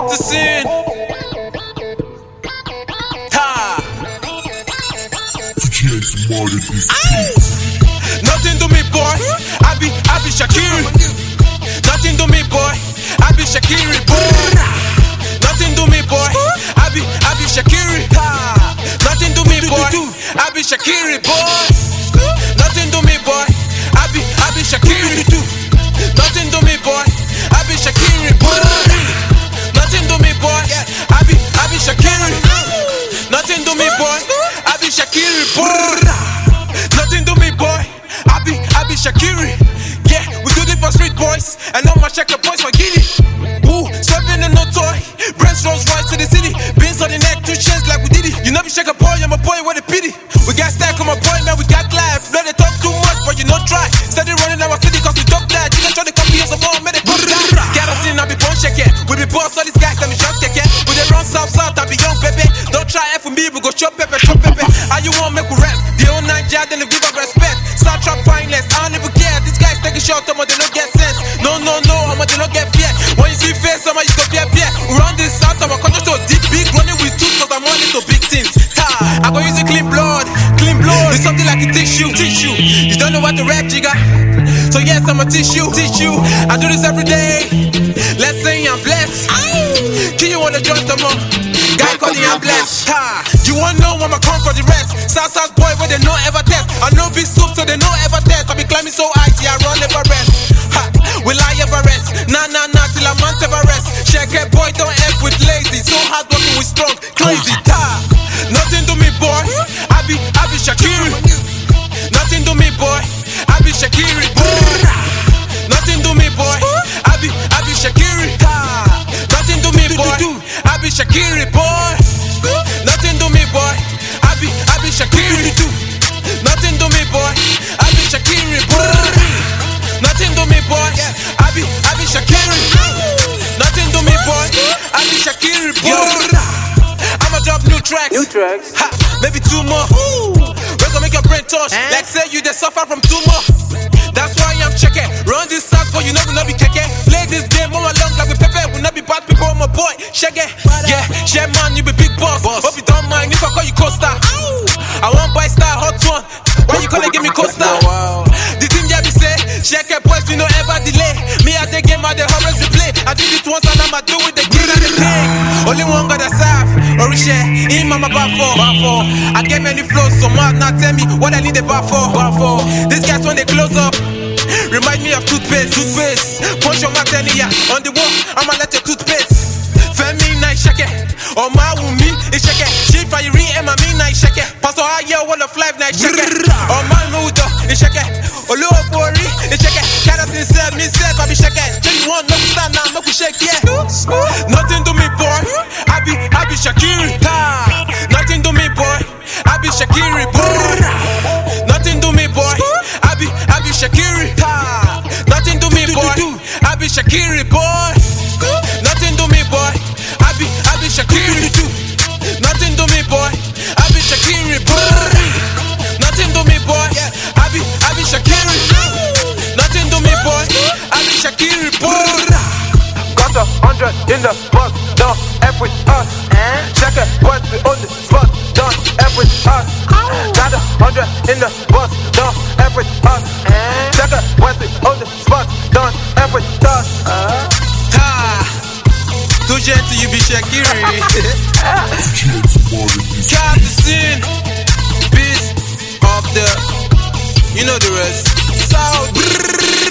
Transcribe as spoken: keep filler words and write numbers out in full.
Captain. Ta. Nothing to me, boy. I be, I be Shakiri. Nothing to me, boy. I be Shakiri. Nothing to me, boy. I be, I be Shakiri. Nothing to me, boy. I be Shakiri, boy. Nothing to me, boy. I be, I be Shakiri. Nothing to me, boy. I be Shakiri, boy. Nothing to me, boy. I be, I be Shakiri. Nothing to me, boy. I be Shakiri, boy. Nothing to me, boy. I be, I be Shakiri. Yeah, we do this for street boys, and all my checker boys for giddy. Ooh, swerving and no toy. Brains rolls right to the city. Beans on the neck, two chains like we did it. You know me shake a boy, I'm a boy, what a pity. We got stack on my boy, man, we got life. Know they talk too much, but you know try. Steady running our city, cause we talk that. You can try to copy us a ball, man, they put it down. Kerosene, I be born check it. We be boss, all these guys, them just check it. We they run south, south, I be young, baby. Don't try F with me, we go chop pepper, chop pepper. How you want make we rest? The old nine jar, then they give up respect. Start trap fineless, I don't even care. These guys take a shot, I'm they don't get sense. No, no, no, I'm they don't get fear. When you see face, I'm you go fear, fear. We run this south, I'm a country to deep, big, running with tools, cause I'm running to big things. Ta, I go use a clean blood, clean blood. It's something like a tissue, tissue. You don't know what the rap jigger. So yes, I'm a tissue, tissue. I do this every day. Let's say I'm blessed. Can you wanna join them up? Guy calling I'm blessed. Ha, you wanna know when I come for the rest? South South boy where they no ever test. I know big soup so they no ever test. I be climbing so high, yeah, I run never rest. Ha, will I ever rest? Nah, nah, nah, till I'm on ever rest. Check it, boy, don't F with lazy. So hard working with strong, crazy. Ta, nothing to me, boy. I be, I be Shakiri. Nothing to me, boy. I be Shakiri. Nothing to me, boy. I be, I be Shakiri. Nothing to me, boy. I be Shakiri, boy. Nothing to me, boy. I be, I be Shakiri. Nothing to me, boy. I be Shakiri, boy. Nothing to me, boy. I be, I be Shakiri. Nothing to me, boy. I be Shakiri, boy. I'ma drop new tracks. New tracks. Ha, maybe two more. Ooh, we're gonna make your brain touch. Eh? Like say you just suffer from two more. That's why I'm checking. Run this sack, but you know we not be keke. Play this game all along like we Pepe. We not be bad people, my boy. Shake it. Yeah, share man, you be big boss. boss. Hope you don't mind if I call you Costa. I want buy star hot one. Why you gonna give me Costa? Wow. The team yeah be say, shake it boys, we no ever delay. Me I take game, I the always replay. I did it once and I'ma do it again and again. Only one got a serve. Or share, him I'm a bar for. Bar for. I get many flows, so man now tell me what I need a bar for. Bar for. These guys when they close up. Remind me of toothpaste, toothpaste. Punch your mouth yeah. On the wall, I'ma let your toothpaste. Femi night shake it. Oh my wumi, it shake it. She fire and my me night shake it. Pastor I yeah one of life night shake it. Oh my mood, it shake it. Oh low for it shake it. Carrots inside me self, I be shake it. Tell you one, no stand now, no shake yeah. Nothing to me boy, I be, I be Shakiri. Nothing to me boy, I be Shakiri boy. Nothing to me boy, I be, I be Shakiri. Nothing to me boy, I be Shakiri boy. Nothing to me boy, I be, I be Shakiri. Nothing to me boy, I be Shakiri boy. Nothing to me boy, I be, I be Shakiri. Nothing to me boy, I be Shakiri boy. Got a hundred in the bus, don't F with us. Check it, boys, we on the spot, don't F with us. Got a hundred in the bus, don't F with us. Check it, boys, we on the spot, don't F with us. Ta, too gentle, you be Shakiri. Captain, beast of the, you know the rest. South.